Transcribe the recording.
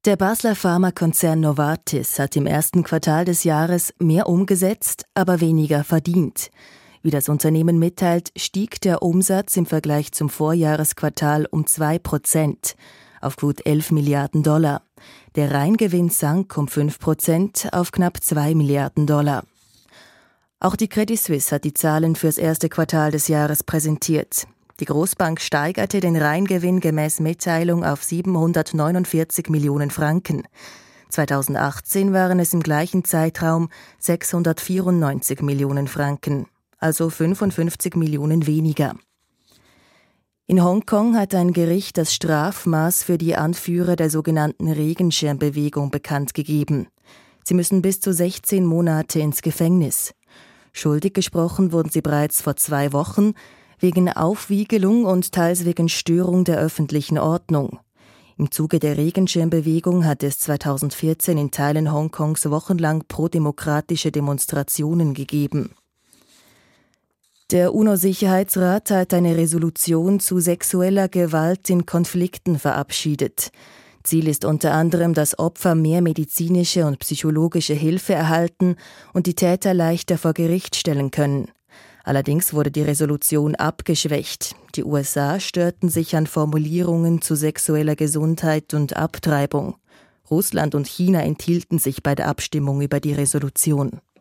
Der Basler Pharmakonzern Novartis hat im ersten Quartal des Jahres mehr umgesetzt, aber weniger verdient. Wie das Unternehmen mitteilt, stieg der Umsatz im Vergleich zum Vorjahresquartal um 2% auf gut 11 Milliarden $. Der Reingewinn sank um 5% auf knapp 2 Milliarden $. Auch die Credit Suisse hat die Zahlen fürs erste Quartal des Jahres präsentiert. Die Großbank steigerte den Reingewinn gemäß Mitteilung auf 749 Millionen Franken. 2018 waren es im gleichen Zeitraum 694 Millionen Franken, also 55 Millionen weniger. In Hongkong hat ein Gericht das Strafmaß für die Anführer der sogenannten Regenschirmbewegung bekannt gegeben. Sie müssen bis zu 16 Monate ins Gefängnis. Schuldig gesprochen wurden sie bereits vor 2 Wochen, wegen Aufwiegelung und teils wegen Störung der öffentlichen Ordnung. Im Zuge der Regenschirmbewegung hat es 2014 in Teilen Hongkongs wochenlang prodemokratische Demonstrationen gegeben. Der UNO-Sicherheitsrat hat eine Resolution zu sexueller Gewalt in Konflikten verabschiedet. Ziel ist unter anderem, dass Opfer mehr medizinische und psychologische Hilfe erhalten und die Täter leichter vor Gericht stellen können. Allerdings wurde die Resolution abgeschwächt. Die USA störten sich an Formulierungen zu sexueller Gesundheit und Abtreibung. Russland und China enthielten sich bei der Abstimmung über die Resolution.